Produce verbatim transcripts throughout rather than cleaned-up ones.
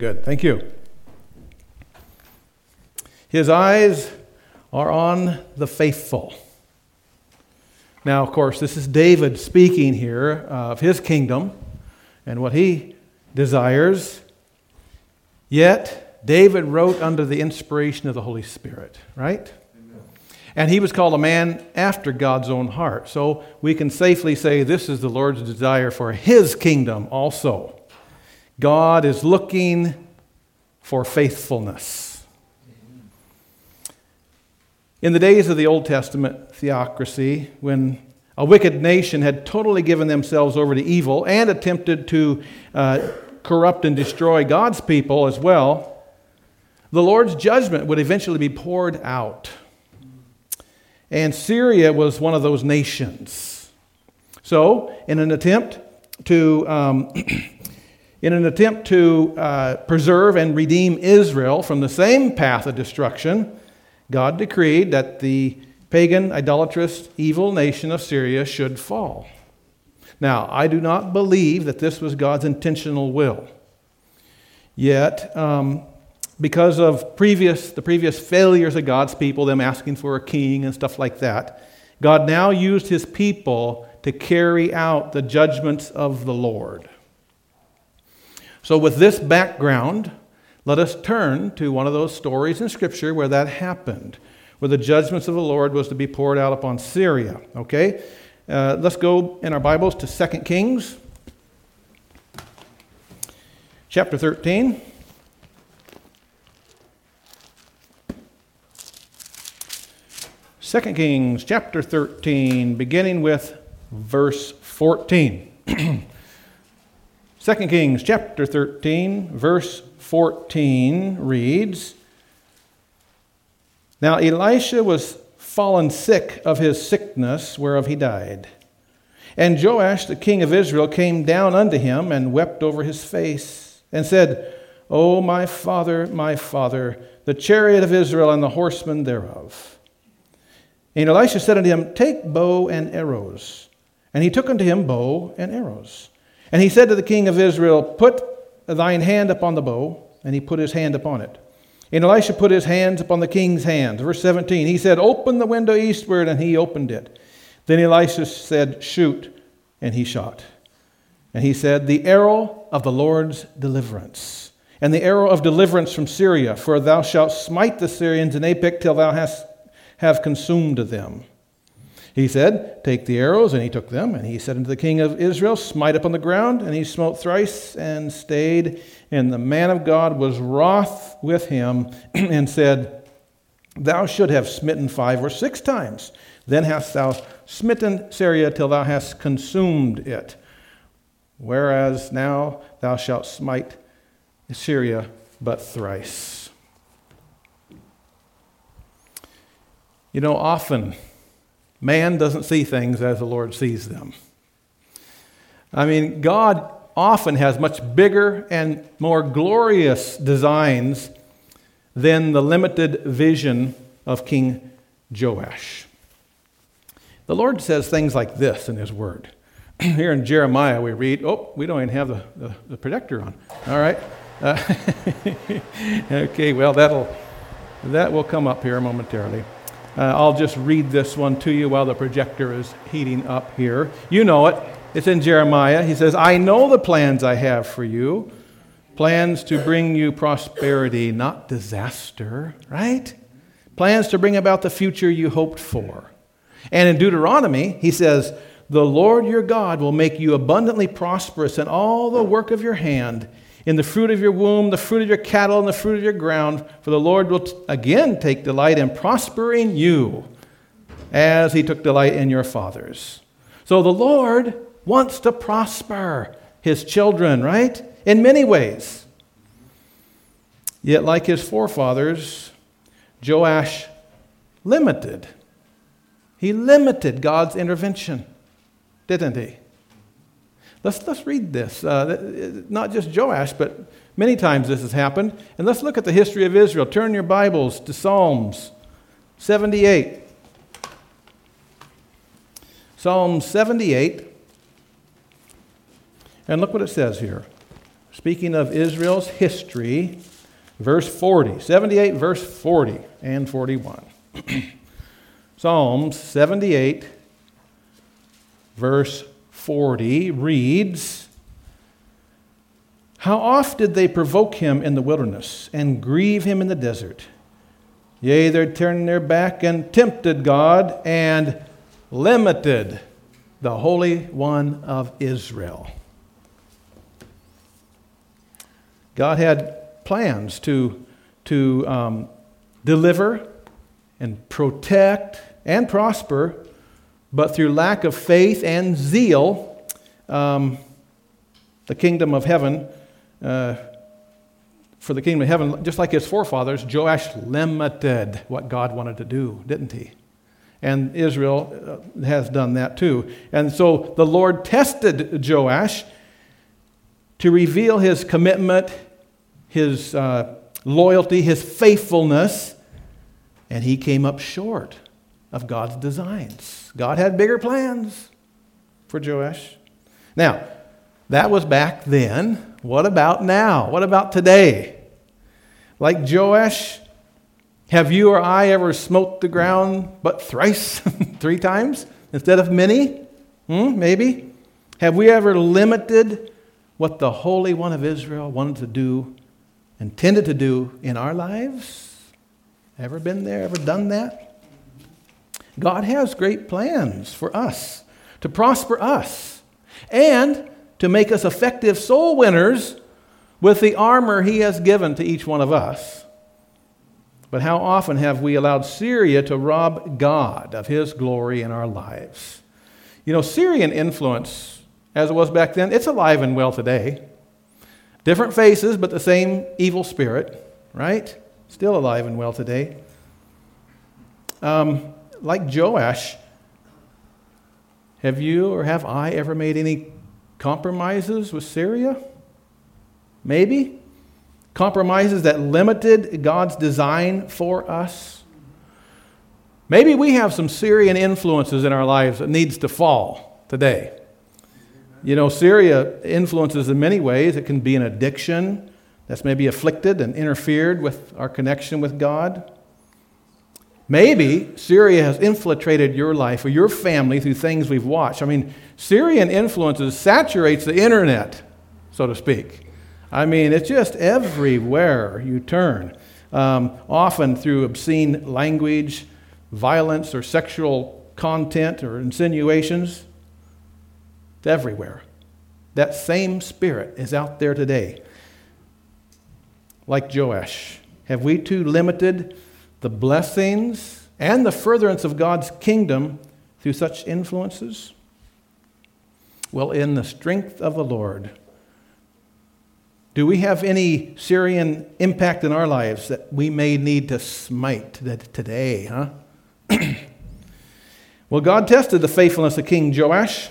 Good, thank you. His eyes are on the faithful. Now, of course, this is David speaking here of his kingdom and what he desires. Yet, David wrote under the inspiration of the Holy Spirit, right? Amen. And he was called a man after God's own heart. So we can safely say this is the Lord's desire for his kingdom also. God is looking for faithfulness. Amen. In the days of the Old Testament theocracy, when a wicked nation had totally given themselves over to evil and attempted to uh, corrupt and destroy God's people as well, the Lord's judgment would eventually be poured out. And Syria was one of those nations. So, in an attempt to um, in an attempt to uh, preserve and redeem Israel from the same path of destruction, God decreed that the pagan, idolatrous, evil nation of Syria should fall. Now, I do not believe that this was God's intentional will. Yet, um, because of previous the previous failures of God's people, them asking for a king and stuff like that, God now used his people to carry out the judgments of the Lord. So with this background, let us turn to one of those stories in Scripture where that happened, where the judgments of the Lord was to be poured out upon Syria. Okay? Uh, let's go in our Bibles to Second Kings, chapter thirteen. Second Kings, chapter thirteen, beginning with verse fourteen. Second Kings, chapter thirteen, verse fourteen reads, Now Elisha was fallen sick of his sickness, whereof he died. And Joash, the king of Israel, came down unto him and wept over his face, and said, O my father, my father, the chariot of Israel and the horsemen thereof. And Elisha said unto him, Take bow and arrows. And he took unto him bow and arrows. And he said to the king of Israel, Put thine hand upon the bow. And he put his hand upon it. And Elisha put his hands upon the king's hands. Verse seventeen, he said, Open the window eastward, and he opened it. Then Elisha said, Shoot, and he shot. And he said, The arrow of the Lord's deliverance, and the arrow of deliverance from Syria, for thou shalt smite the Syrians in Aphek till thou hast have consumed them. He said, Take the arrows, and he took them. And he said unto the king of Israel, Smite upon the ground. And he smote thrice and stayed. And the man of God was wroth with him and said, Thou should have smitten five or six times. Then hast thou smitten Syria till thou hast consumed it. Whereas now thou shalt smite Syria but thrice. You know, often man doesn't see things as the Lord sees them. I mean, God often has much bigger and more glorious designs than the limited vision of King Joash. The Lord says things like this in his word. Here in Jeremiah we read, oh, we don't even have the, the, the projector on. All right. Uh, okay, well, that'll that will come up here momentarily. Uh, I'll just read this one to you while the projector is heating up here. You know it. It's in Jeremiah. He says, I know the plans I have for you, plans to bring you prosperity, not disaster, right? Plans to bring about the future you hoped for. And in Deuteronomy, he says, the Lord your God will make you abundantly prosperous in all the work of your hand, in the fruit of your womb, the fruit of your cattle, and the fruit of your ground. For the Lord will t- again take delight in prospering you, as he took delight in your fathers. So the Lord wants to prosper his children, right? In many ways. Yet like his forefathers, Joash limited. He limited God's intervention, didn't he? Let's, let's read this. Uh, not just Joash, but many times this has happened. And let's look at the history of Israel. Turn your Bibles to Psalms seventy-eight. Psalm seventy-eight. And look what it says here. speaking of Israel's history, verse forty, seventy-eight, verse forty and forty-one. Psalms seventy-eight, verse forty reads, "How oft did they provoke him in the wilderness and grieve him in the desert? Yea, they turned their back and tempted God and limited the Holy One of Israel." God had plans to, to um, deliver and protect and prosper, but through lack of faith and zeal, um, the kingdom of heaven, uh, for the kingdom of heaven, just like his forefathers, Joash limited what God wanted to do, didn't he? And Israel has done that too. And so the Lord tested Joash to reveal his commitment, his uh, loyalty, his faithfulness, and he came up short of God's designs. God had bigger plans for Joash. Now, that was back then. What about now? What about today? Like Joash, have you or I ever smote the ground but thrice, three times, instead of many? Hmm, maybe. Have we ever limited what the Holy One of Israel wanted to do, intended to do in our lives? Ever been there, ever done that? God has great plans for us, to prosper us, and to make us effective soul winners with the armor he has given to each one of us. But how often have we allowed Syria to rob God of his glory in our lives? You know, Syrian influence, as it was back then, it's alive and well today. Different faces, but the same evil spirit, right? Still alive and well today. Um, like Joash, have you or have I ever made any compromises with Syria? Maybe. Compromises that limited God's design for us. Maybe we have some Syrian influences in our lives that needs to fall today. You know, Syria influences in many ways. It can be an addiction that's maybe afflicted and interfered with our connection with God. Maybe Syria has infiltrated your life or your family through things we've watched. I mean, Syrian influences saturates the internet, so to speak. I mean, it's just everywhere you turn, um, often through obscene language, violence, or sexual content or insinuations. It's everywhere. That same spirit is out there today. Like Joash, have we too limited the blessings and the furtherance of God's kingdom through such influences? Well, in the strength of the Lord, do we have any Syrian impact in our lives that we may need to smite today, huh? Well, God tested the faithfulness of King Joash,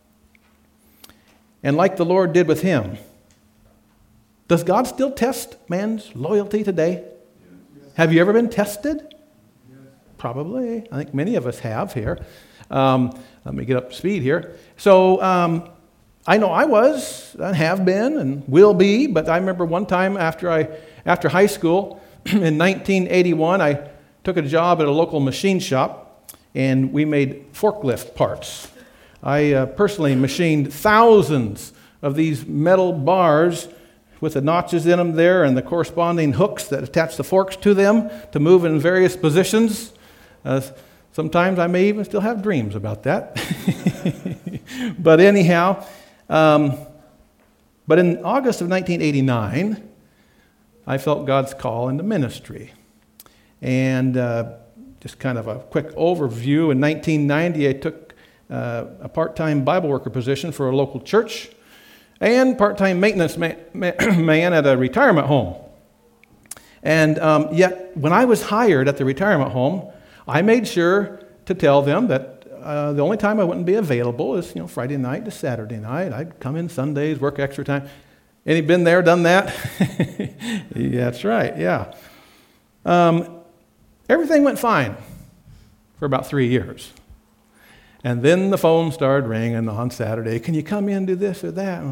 and like the Lord did with him, does God still test man's loyalty today? Yes. Have you ever been tested? Yes. Probably. I think many of us have here. Um, let me get up to speed here. So, um, I know I was, I have been, and will be, but I remember one time after I, after high school, in nineteen eighty-one, I took a job at a local machine shop, and we made forklift parts. I uh, personally machined thousands of these metal bars with the notches in them there and the corresponding hooks that attach the forks to them to move in various positions. Uh, sometimes I may even still have dreams about that. But anyhow, Um, but in August of nineteen eighty-nine, I felt God's call into ministry. And uh, just kind of a quick overview, in nineteen ninety, I took uh, a part-time Bible worker position for a local church and part-time maintenance man, man at a retirement home. And um, yet, when I was hired at the retirement home, I made sure to tell them that Uh, the only time I wouldn't be available is, you know, Friday night to Saturday night. I'd come in Sundays, work extra time. Any been there, done that? Yeah, that's right, yeah. Um, everything went fine for about three years. And then the phone started ringing on Saturday. Can you come in and do this or that?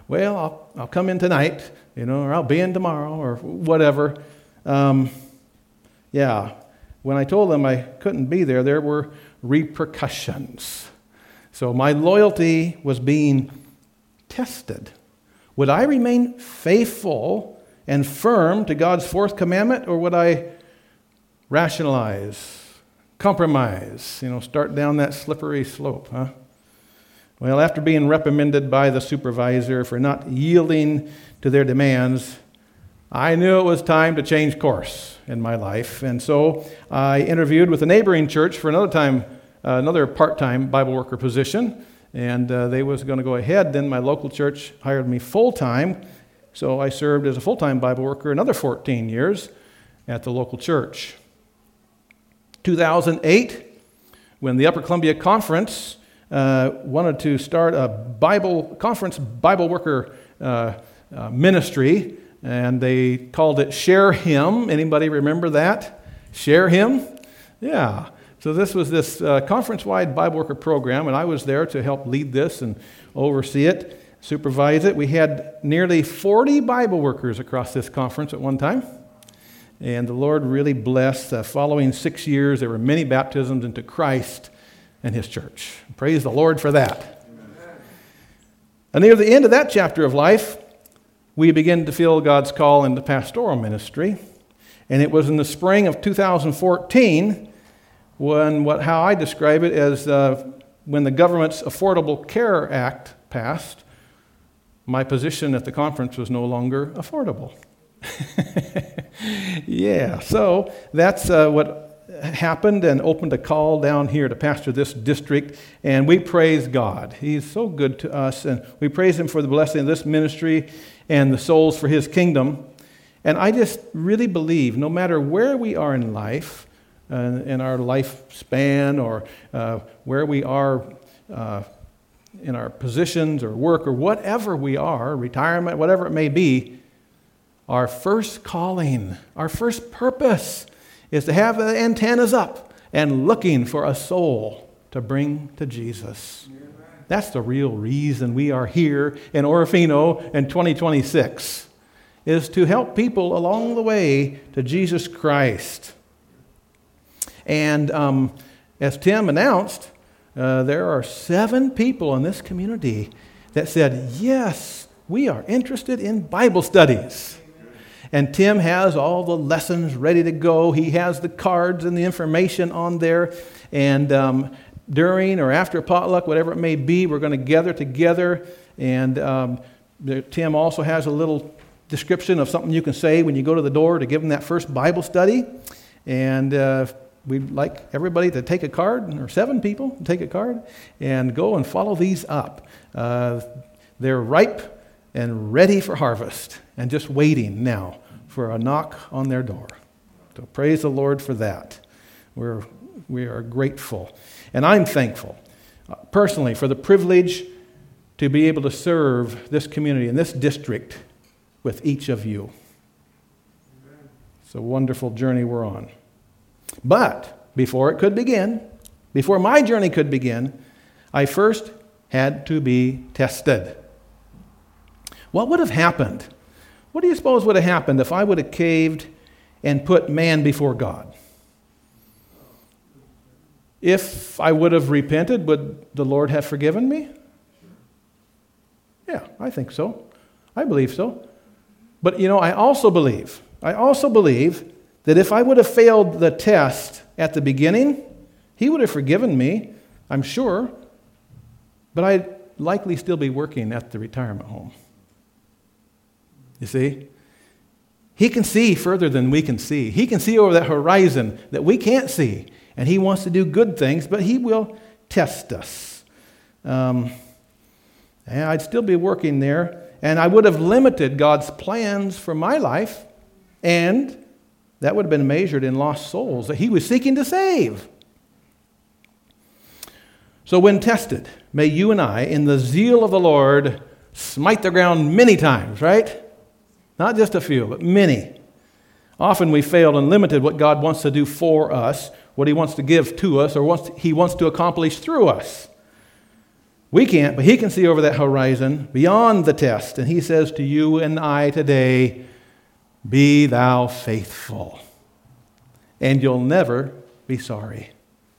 well, I'll, I'll come in tonight, you know, or I'll be in tomorrow, or whatever. Um, yeah, when I told them I couldn't be there, there were repercussions. So my loyalty was being tested. Would I remain faithful and firm to God's fourth commandment, or would I rationalize, compromise, you know, start down that slippery slope, huh? Well, after being reprimanded by the supervisor for not yielding to their demands, I knew it was time to change course in my life. And so I interviewed with a neighboring church for another time, uh, another part-time Bible worker position. And uh, they was going to go ahead. Then my local church hired me full-time. So I served as a full-time Bible worker another fourteen years at the local church. two thousand eight, when the Upper Columbia Conference uh, wanted to start a Bible conference Bible worker uh, uh, ministry, and they called it Share Him. Anybody remember that? Share Him? Yeah. So this was this uh, conference-wide Bible worker program, and I was there to help lead this and oversee it, supervise it. We had nearly forty Bible workers across this conference at one time. And the Lord really blessed. Uh, following six years, there were many baptisms into Christ and His church. Praise the Lord for that. Amen. And near the end of that chapter of life, we began to feel God's call into pastoral ministry. And it was in the spring of two thousand fourteen when, what how I describe it as uh, when the government's Affordable Care Act passed, my position at the conference was no longer affordable. Yeah, so that's uh, what happened and opened a call down here to pastor this district, and we praise God. He's so good to us, and we praise Him for the blessing of this ministry and the souls for His kingdom. And I just really believe no matter where we are in life, uh, in our lifespan, or uh, where we are uh, in our positions or work or whatever we are, retirement, whatever it may be, our first calling, our first purpose is to have the antennas up and looking for a soul to bring to Jesus. That's the real reason we are here in Orofino in twenty twenty-six, is to help people along the way to Jesus Christ. And um, as Tim announced, uh, there are seven people in this community that said, yes, we are interested in Bible studies. And Tim has all the lessons ready to go. He has the cards and the information on there. And um, during or after potluck, whatever it may be, we're going to gather together. And um, there, Tim also has a little description of something you can say when you go to the door to give them that first Bible study. And uh, we'd like everybody to take a card, or seven people to take a card, and go and follow these up. Uh, they're ripe and ready for harvest, and just waiting now for a knock on their door. So praise the Lord for that. We're, we are grateful. And I'm thankful, uh, personally, for the privilege to be able to serve this community and this district with each of you. It's a wonderful journey we're on. But before it could begin, before my journey could begin, I first had to be tested. What would have happened? What do you suppose would have happened if I would have caved and put man before God? If I would have repented, would the Lord have forgiven me? Yeah, I think so. I believe so. But, you know, I also believe, I also believe that if I would have failed the test at the beginning, He would have forgiven me, I'm sure, but I'd likely still be working at the retirement home. You see? He can see further than we can see. He can see over that horizon that we can't see. And He wants to do good things, but He will test us. Um, and I'd still be working there, and I would have limited God's plans for my life, and that would have been measured in lost souls that He was seeking to save. So when tested, may you and I, in the zeal of the Lord, smite the ground many times, right? Not just a few, but many. Often we failed and limited what God wants to do for us, what He wants to give to us, or wants He wants to accomplish through us. We can't, but he can see over that horizon beyond the test. And he says to you and I today, be thou faithful, and you'll never be sorry.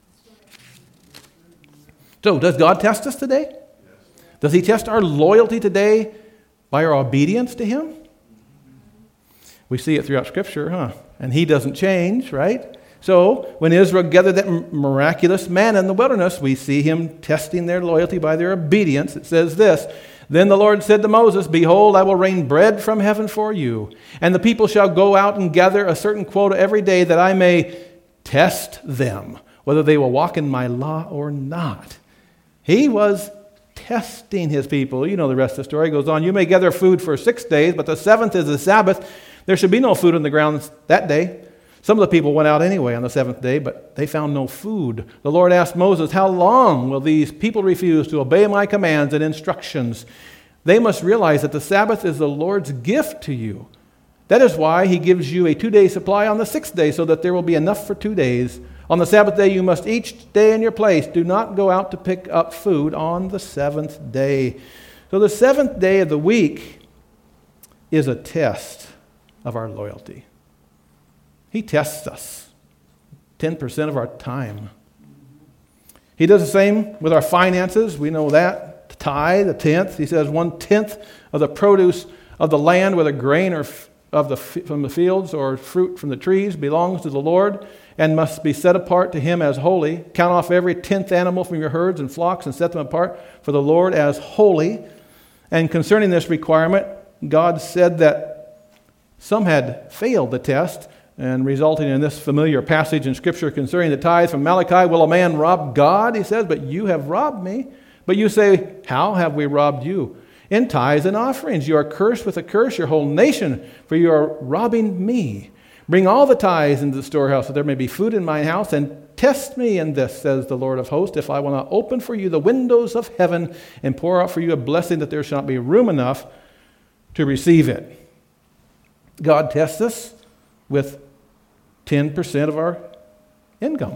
So, does God test us today? Does he test our loyalty today by our obedience to him? We see it throughout Scripture, huh? And he doesn't change, right? So, when Israel gathered that miraculous manna in the wilderness, we see him testing their loyalty by their obedience. It says this, then the Lord said to Moses, behold, I will rain bread from heaven for you, and the people shall go out and gather a certain quota every day, that I may test them, whether they will walk in my law or not. He was testing his people. You know the rest of the story. It goes on, you may gather food for six days, but the seventh is the Sabbath. There should be no food on the ground that day. Some of the people went out anyway on the seventh day, but they found no food. The Lord asked Moses, how long will these people refuse to obey my commands and instructions? They must realize that the Sabbath is the Lord's gift to you. That is why he gives you a two-day supply on the sixth day, so that there will be enough for two days. On the Sabbath day you must each stay in your place. Do not go out to pick up food on the seventh day. So the seventh day of the week is a test of our loyalty. He tests us ten percent of our time. He does the same with our finances. We know that. The tithe, the tenth. He says one-tenth of the produce of the land, whether grain or of the from the fields or fruit from the trees, belongs to the Lord and must be set apart to him as holy. Count off every tenth animal from your herds and flocks and set them apart for the Lord as holy. And concerning this requirement, God said that some had failed the test, and resulting in this familiar passage in Scripture concerning the tithe from Malachi, will a man rob God? He says, but you have robbed me. But you say, how have we robbed you? In tithes and offerings. You are cursed with a curse, your whole nation, for you are robbing me. Bring all the tithes into the storehouse, that there may be food in my house, and test me in this, says the Lord of hosts, if I will not open for you the windows of heaven and pour out for you a blessing, that there shall not be room enough to receive it. God tests us with ten percent of our income.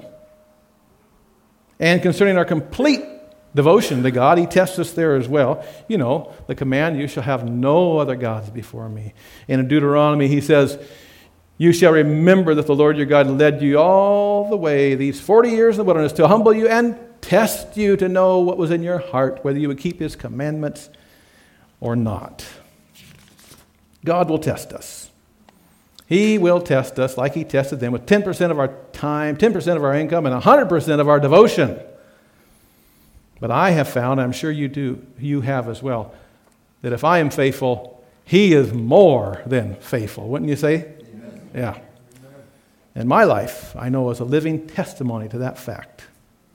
And concerning our complete devotion to God, he tests us there as well. You know, the command, you shall have no other gods before me. And in Deuteronomy, he says, you shall remember that the Lord your God led you all the way these forty years in the wilderness to humble you and test you to know what was in your heart, whether you would keep his commandments or not. God will test us. He will test us like he tested them with ten percent of our time, ten percent of our income, and one hundred percent of our devotion. But I have found, I'm sure you do, you have as well, that if I am faithful, he is more than faithful. Wouldn't you say? Amen. Yeah. And my life, I know, is a living testimony to that fact.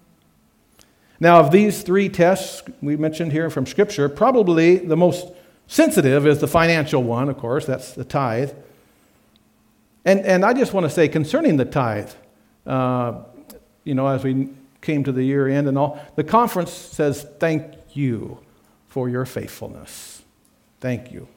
Now, of these three tests we mentioned here from Scripture, probably the most sensitive is the financial one, of course. That's the tithe. And and I just want to say concerning the tithe, uh, you know, as we came to the year end and all, the conference says thank you for your faithfulness. Thank you.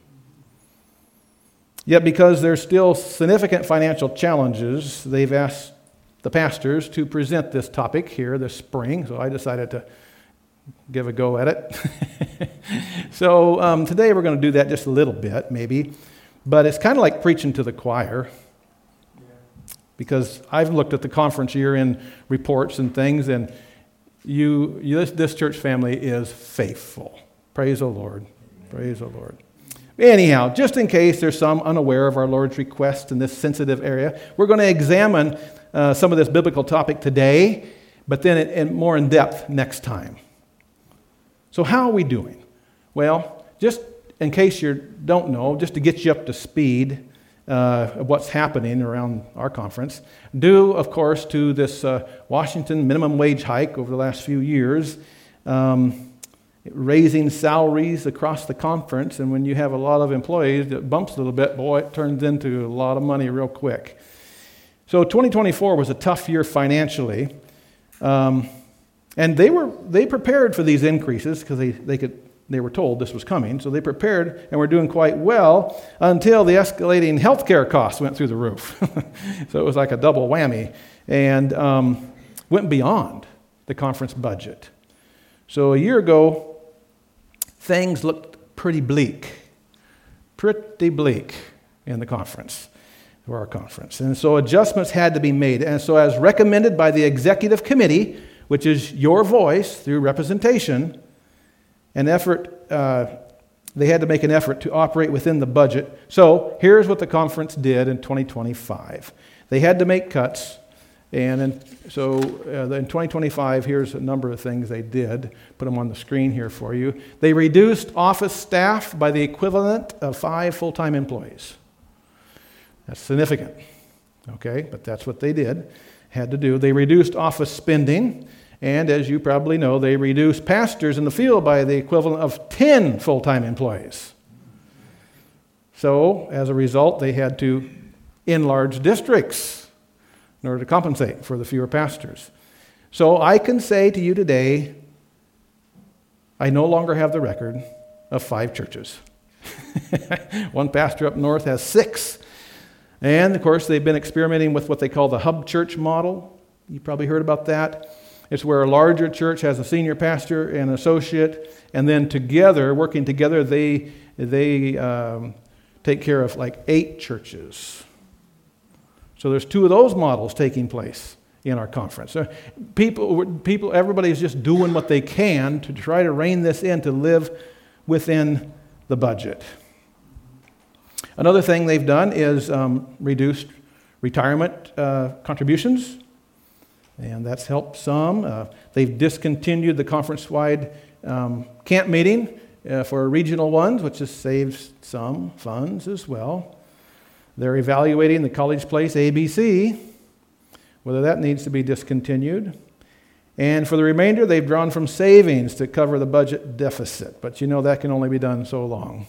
Yet because there's still significant financial challenges, they've asked the pastors to present this topic here this spring, so I decided to give a go at it. so um, today we're going to do that just a little bit, maybe, but it's kind of like preaching to the choir. Because I've looked at the conference year-end reports and things, and you, you this, this church family is faithful. Praise the Lord. Amen. Praise the Lord. Anyhow, just in case there's some unaware of our Lord's request in this sensitive area, we're going to examine uh, some of this biblical topic today, but then in, in more in depth next time. So how are we doing? Well, just in case you don't know, just to get you up to speed, Uh, of what's happening around our conference, due, of course, to this uh, Washington minimum wage hike over the last few years, um, raising salaries across the conference, and when you have a lot of employees, it bumps a little bit, boy, it turns into a lot of money real quick. So twenty twenty-four was a tough year financially, um, and they were they prepared for these increases because they, they could They were told this was coming, so they prepared and were doing quite well until the escalating healthcare costs went through the roof. So it was like a double whammy and um, went beyond the conference budget. So a year ago, things looked pretty bleak. Pretty bleak in the conference, for our conference. And so adjustments had to be made. And so as recommended by the executive committee, which is your voice through representation, an effort, uh, they had to make an effort to operate within the budget. So here's what the conference did in twenty twenty-five. They had to make cuts. And in, so uh, in twenty twenty-five, here's a number of things they did. Put them on the screen here for you. They reduced office staff by the equivalent of five full-time employees. That's significant, okay? But that's what they did, had to do. They reduced office spending, and as you probably know, they reduced pastors in the field by the equivalent of ten full-time employees. So as a result, they had to enlarge districts in order to compensate for the fewer pastors. So I can say to you today, I no longer have the record of five churches. One pastor up north has six. And, of course, they've been experimenting with what they call the hub church model. You probably heard about that. It's where a larger church has a senior pastor and an associate, and then together, working together, they, they um, take care of like eight churches. So there's two of those models taking place in our conference. So people, people, everybody's just doing what they can to try to rein this in, to live within the budget. Another thing they've done is um, reduced retirement uh, contributions, and that's helped some. Uh, they've discontinued the conference-wide um, camp meeting uh, for regional ones, which has saved some funds as well. They're evaluating the College Place A B C, whether that needs to be discontinued. And for the remainder, they've drawn from savings to cover the budget deficit. But you know that can only be done so long.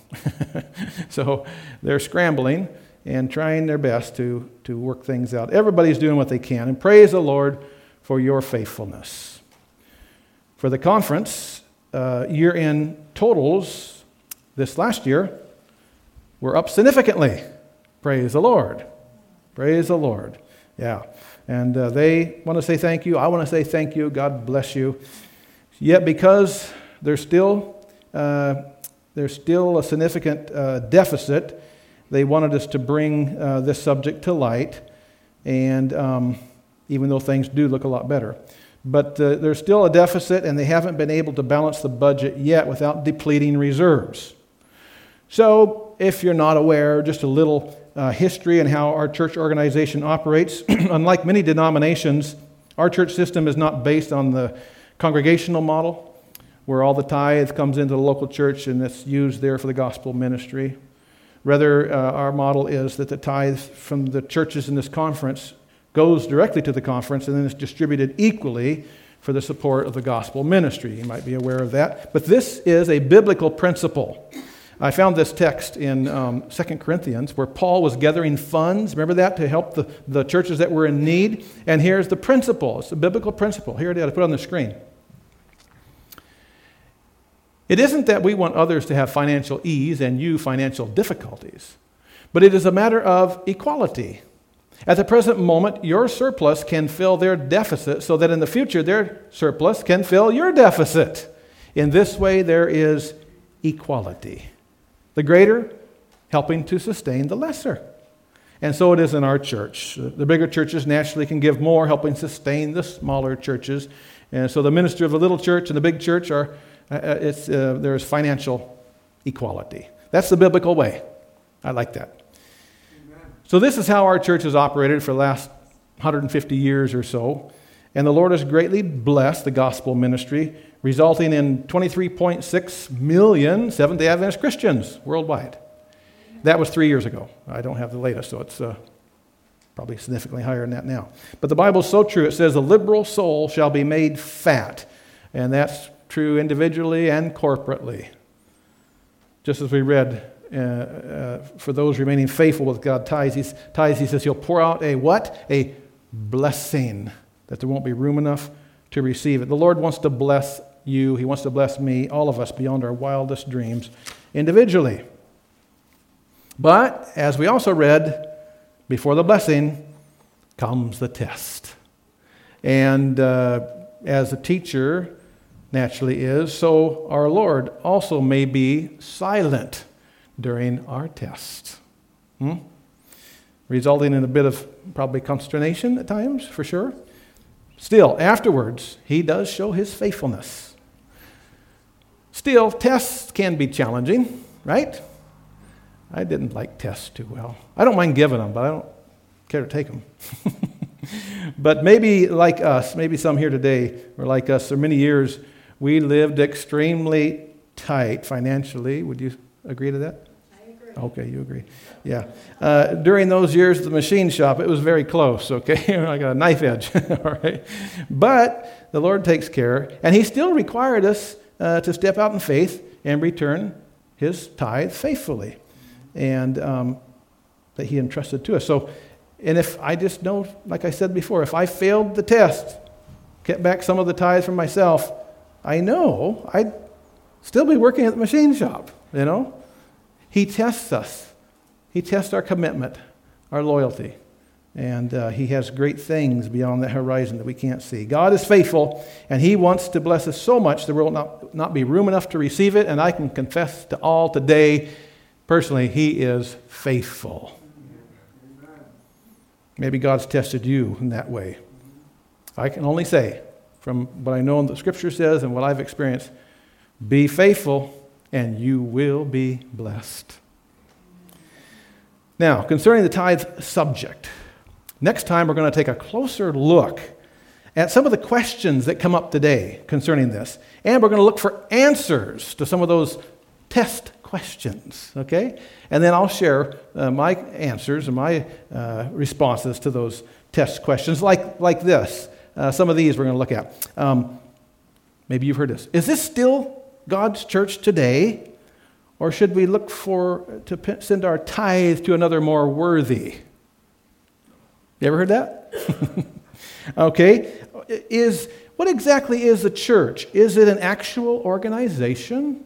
So they're scrambling and trying their best to, to work things out. Everybody's doing what they can. And praise the Lord for your faithfulness. For the conference, uh, year-end totals this last year were up significantly. Praise the Lord. Praise the Lord. Yeah. And uh, they want to say thank you. I want to say thank you. God bless you. Yet because there's still uh, there's still a significant uh, deficit, they wanted us to bring uh, this subject to light. And um, even though things do look a lot better, but uh, there's still a deficit, and they haven't been able to balance the budget yet without depleting reserves. So, if you're not aware, just a little Uh, history and how our church organization operates. Unlike many denominations, our church system is not based on the congregational model, where all the tithe comes into the local church and it's used there for the gospel ministry. Rather, uh, our model is that the tithe from the churches in this conference goes directly to the conference and then is distributed equally for the support of the gospel ministry. You might be aware of that. But this is a biblical principle. I found this text in um, Second Corinthians where Paul was gathering funds, remember that, to help the, the churches that were in need. And here's the principle. It's a biblical principle. Here it is. I put it on the screen. It isn't that we want others to have financial ease and you financial difficulties, but it is a matter of equality. At the present moment, your surplus can fill their deficit so that in the future their surplus can fill your deficit. In this way, there is equality. The greater helping to sustain the lesser. And so it is in our church. The bigger churches naturally can give more, helping sustain the smaller churches. And so the minister of the little church and the big church are, uh, it's, uh, there's financial equality. That's the biblical way. I like that. Amen. So this is how our church has operated for the last one hundred fifty years or so. And the Lord has greatly blessed the gospel ministry, resulting in twenty-three point six million Seventh-day Adventist Christians worldwide. That was three years ago. I don't have the latest, so it's uh, probably significantly higher than that now. But the Bible's so true. It says, "A liberal soul shall be made fat." And that's true individually and corporately. Just as we read, uh, uh, for those remaining faithful with God tithes, he, tithes, he says he'll pour out a what? A blessing, that there won't be room enough to receive it. The Lord wants to bless you. He wants to bless me, all of us, beyond our wildest dreams individually. But, as we also read, before the blessing comes the test. And uh, as a teacher, naturally is, so our Lord also may be silent during our test. Hmm? Resulting in a bit of probably consternation at times, for sure. Still, afterwards, he does show his faithfulness. Still, tests can be challenging, right? I didn't like tests too well. I don't mind giving them, but I don't care to take them. But maybe like us, maybe some here today, or like us, for many years, we lived extremely tight financially. Would you agree to that? I agree. Okay, you agree. Yeah. Uh, during those years at the machine shop, it was very close, okay? Like a knife edge, all right? But the Lord takes care, and he still required us uh, to step out in faith and return his tithe faithfully, and um, that he entrusted to us. So, and if I just know, like I said before, if I failed the test, kept back some of the tithe from myself, I know I'd still be working at the machine shop, you know? He tests us. He tests our commitment, our loyalty. And uh, he has great things beyond the horizon that we can't see. God is faithful, and he wants to bless us so much there will not, not be room enough to receive it. And I can confess to all today, personally, he is faithful. Maybe God's tested you in that way. I can only say, from what I know the Scripture says and what I've experienced, be faithful and you will be blessed. Now, concerning the tithe subject, next time we're going to take a closer look at some of the questions that come up today concerning this. And we're going to look for answers to some of those test questions, okay? And then I'll share uh, my answers and my uh, responses to those test questions like, like this. Uh, some of these we're going to look at. Um, maybe you've heard this. Is this still God's church today? Or should we look for to p- send our tithe to another more worthy? You ever heard that? Okay. Is, what exactly is the church? Is it an actual organization?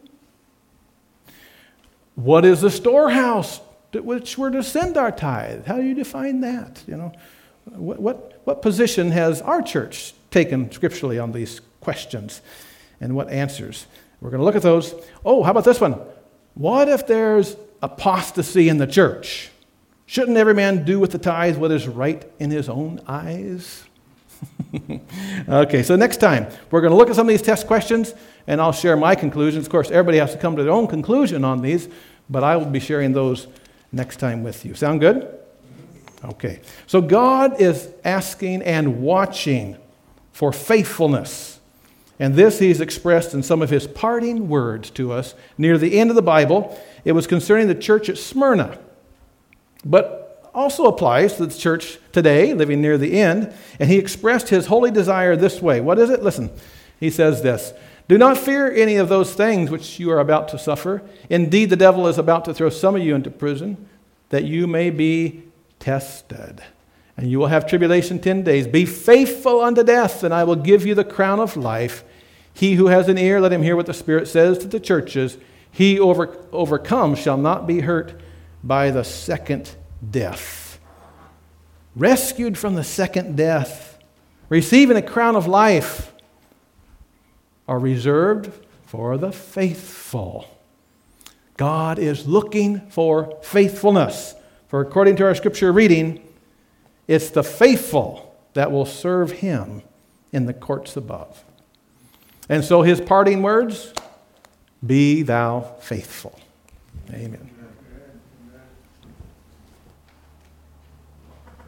What is the storehouse to which we're to send our tithe? How do you define that? You know, what, what, what position has our church taken scripturally on these questions? And what answers? We're going to look at those. Oh, how about this one? What if there's apostasy in the church? Shouldn't every man do with the tithe what is right in his own eyes? Okay, so next time we're going to look at some of these test questions, and I'll share my conclusions. Of course, everybody has to come to their own conclusion on these, but I will be sharing those next time with you. Sound good? Okay, so God is asking and watching for faithfulness. And this he's expressed in some of his parting words to us near the end of the Bible. It was concerning the church at Smyrna, but also applies to the church today, living near the end. And he expressed his holy desire this way. What is it? Listen, he says this: do not fear any of those things which you are about to suffer. Indeed, the devil is about to throw some of you into prison, that you may be tested. And you will have tribulation ten days. Be faithful unto death, and I will give you the crown of life. He who has an ear, let him hear what the Spirit says to the churches. He over, overcomes shall not be hurt by the second death. Rescued from the second death, receiving a crown of life, are reserved for the faithful. God is looking for faithfulness. For according to our scripture reading, it's the faithful that will serve him in the courts above. And so his parting words, be thou faithful. Amen.